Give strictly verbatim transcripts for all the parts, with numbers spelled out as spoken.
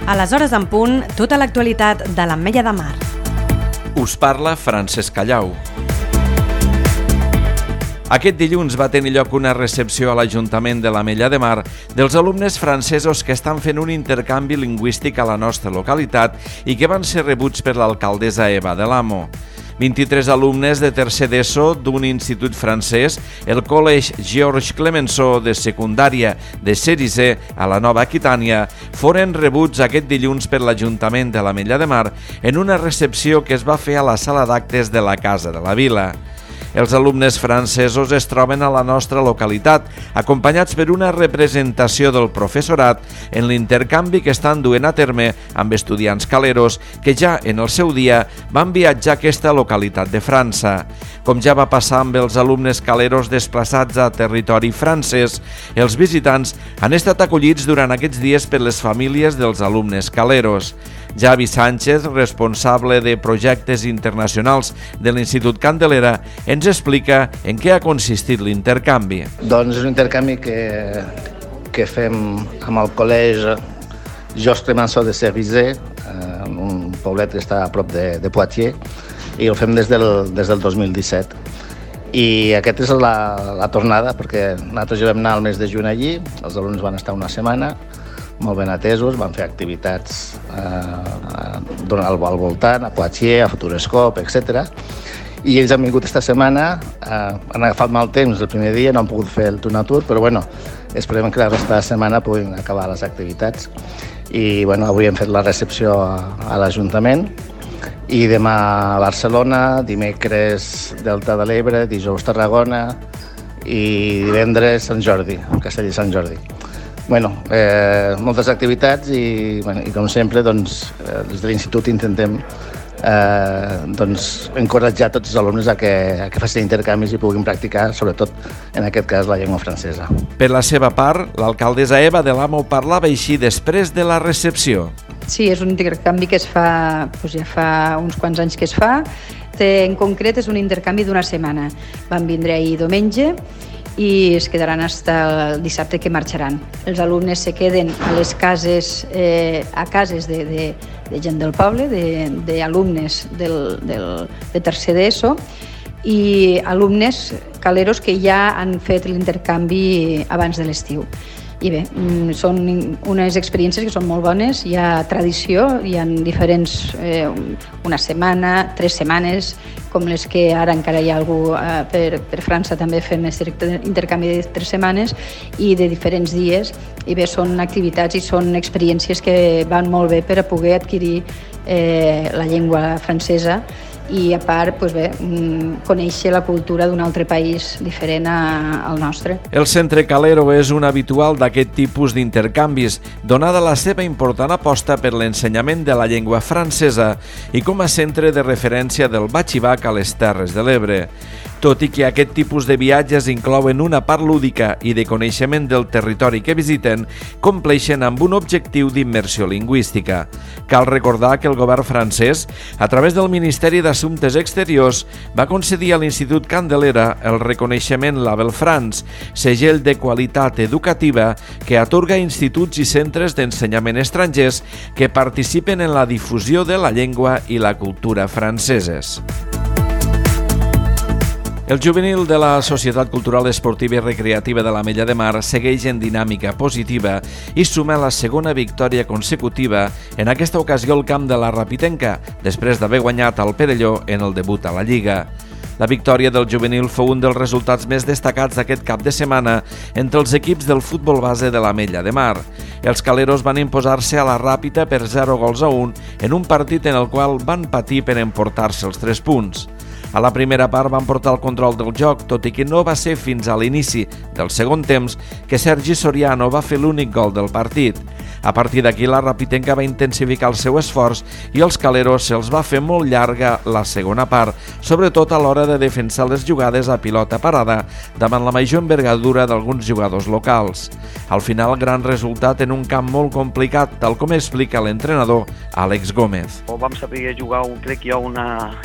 A les hores en punt, tota l'actualitat de l'Ametlla de Mar. Us parla Francesc Callau. Aquest dilluns va tenir lloc una recepció a l'Ajuntament de l'Ametlla de Mar dels alumnes francesos que estan fent un intercanvi lingüístic a la nostra localitat i que van ser rebuts per l'alcaldessa Eva de l'Amo. vint-i-tres alumnes de tercer d'ESO d'un institut francès, el Collège Georges Clemenceau de secundària de Cerisay a la Nova Aquitània, foren rebuts aquest dilluns per l'Ajuntament de l'Ametlla de Mar en una recepció que es va fer a la sala d'actes de la Casa de la Vila. Els alumnes francesos es troben a la nostra localitat, acompanyats per una representació del professorat en l'intercanvi que estan duent a terme amb estudiants caleros que ja en el seu dia van viatjar a aquesta localitat de França. Com ja va passar amb els alumnes caleros desplaçats a territori francès, els visitants han estat acollits durant aquests dies per les famílies dels alumnes caleros. Javi Sánchez, responsable de projectes internacionals de l'Institut Candelera, ens explica en què ha consistit l'intercanvi. Doncs és un intercanvi que, que fem amb el Col·legi Georges Clemenceau de Cerisay, eh, un poblet que està a prop de, de Poitiers, i el fem des del, des del dos mil disset. I aquesta és la, la tornada, perquè nosaltres ja vam anar el mes de juny allí, els alumnes van estar una setmana, molt ben atesos, van fer activitats eh, al, al voltant, a Poitiers, a Futurescope, etcètera. I ells han vingut esta setmana, eh, han agafat mal temps el primer dia, no han pogut fer el Tuna Tour, però bueno, esperem que la resta de setmana puguin acabar les activitats. I bueno, avui hem fet la recepció a, a l'Ajuntament i demà a Barcelona, dimecres Delta de l'Ebre, dijous Tarragona i divendres Sant Jordi, Castellví Sant Jordi. Bueno, eh, moltes activitats i, bueno, i com sempre, doncs, eh, des de l'Institut intentem eh, doncs, encoratjar tots els alumnes a que, a que facin intercanvis i puguin practicar, sobretot en aquest cas, la llengua francesa. Per la seva part, l'alcaldessa Eva de l'Amo parlava així després de la recepció. Sí, és un intercanvi que es fa, doncs ja fa uns quants anys que es fa. En concret és un intercanvi d'una setmana. Van vindre ahir diumenge i es quedaran fins el dissabte que marxaran. Els alumnes se queden a les cases, eh, a cases de, de, de gent del poble, d'alumnes de, del, del, de tercer d'ESO i alumnes caleros que ja han fet l'intercanvi abans de l'estiu. I bé, són unes experiències que són molt bones, hi ha tradició, hi ha diferents, eh, una setmana, tres setmanes, com les que ara encara hi ha algú eh, per, per França també fent intercanvi de tres setmanes i de diferents dies. I bé, són activitats i són experiències que van molt bé per a poder adquirir eh, la llengua francesa i a part, doncs bé, conèixer la cultura d'un altre país diferent a, al nostre. El Centre Calero és un habitual d'aquest tipus d'intercanvis, donada la seva important aposta per l'ensenyament de la llengua francesa i com a centre de referència del batxibac a les Terres de l'Ebre. Tot i que aquest tipus de viatges inclouen una part lúdica i de coneixement del territori que visiten, compleixen amb un objectiu d'immersió lingüística. Cal recordar que el govern francès, a través del Ministeri d'Assumptes Exteriors, va concedir a l'Institut Candelera el reconeixement Label France, segell de qualitat educativa que atorga a instituts i centres d'ensenyament estrangers que participen en la difusió de la llengua i la cultura franceses. El juvenil de la Societat Cultural Esportiva i Recreativa de l'Ametlla de Mar segueix en dinàmica positiva i suma la segona victòria consecutiva, en aquesta ocasió al camp de la Rapitenca, després d'haver guanyat al Perelló en el debut a la Lliga. La victòria del juvenil fou un dels resultats més destacats d'aquest cap de setmana entre els equips del futbol base de l'Ametlla de Mar. Els caleros van imposar-se a la Ràpita per zero gols a un en un partit en el qual van patir per emportar-se els tres punts. A la primera part van portar el control del joc, tot i que no va ser fins a l'inici del segon temps que Sergi Soriano va fer l'únic gol del partit. A partir d'aquí, la Rapitenca va intensificar el seu esforç i els caleros se'ls va fer molt llarga la segona part, sobretot a l'hora de defensar les jugades a pilota parada davant la major envergadura d'alguns jugadors locals. Al final, gran resultat en un camp molt complicat, tal com explica l'entrenador Àlex Gómez. Vam saber jugar, crec que hi ha una...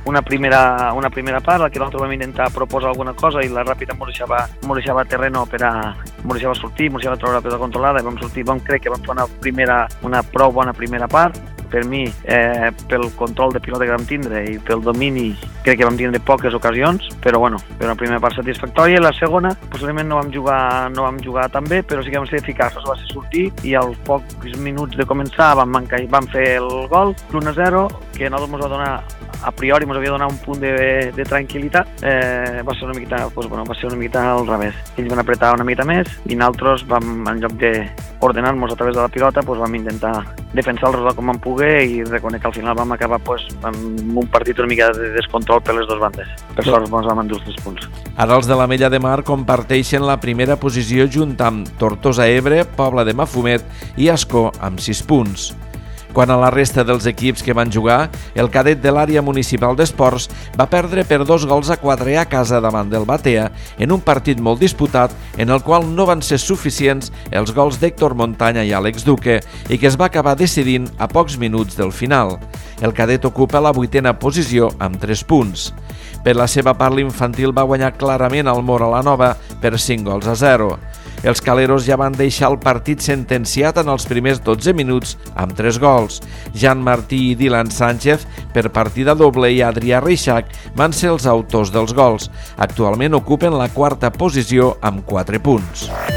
una primera, una primera part, en què nosaltres vam intentar proposar alguna cosa i la Ràpita ens deixava, deixava terreno per a ens deixava sortir, ens deixava treure la pilota controlada i vam sortir, vam crec que vam fer una, primera, una prou bona primera part. Per mi, eh, pel control de pilota que vam tindre i pel domini, crec que vam tindre poques ocasions, però bueno, per una primera part satisfactòria. I la segona, possiblement no vam jugar, no vam jugar tan bé, però sí que vam ser eficaços, va ser sortir i als pocs minuts de començar vam, mancar, vam fer el gol, l'u a zero, que a nosaltres ens va donar, a priori ens havia donat un punt de, de tranquil·litat. Eh, va ser una miqueta, doncs, bueno, va ser una miqueta al revés. Ells van apretar una mica més i nosaltres vam, en lloc de ordenar-nos a través de la pilota, doncs vam intentar defensar el resultat com vam poder i reconec que al final vam acabar pues, amb un partit una mica de descontrol per les dues bandes. Per sort ens vam endur els tres punts. Ara els de l'Ametlla de Mar comparteixen la primera posició junt amb Tortosa Ebre, Pobla de Mafumet i Ascó amb sis punts. Quant a la resta dels equips que van jugar, el cadet de l'àrea municipal d'esports va perdre per dos gols a quatre a casa davant del Batea en un partit molt disputat en el qual no van ser suficients els gols d'Héctor Montaña i Àlex Duque i que es va acabar decidint a pocs minuts del final. El cadet ocupa la vuitena posició amb tres punts. Per la seva part, l'infantil va guanyar clarament al Mora la Nova per cinc gols a zero. Els caleros ja van deixar el partit sentenciat en els primers dotze minuts amb tres gols. Jan Martí i Dylan Sánchez, per partida doble, i Adrià Reixac van ser els autors dels gols. Actualment ocupen la quarta posició amb quatre punts.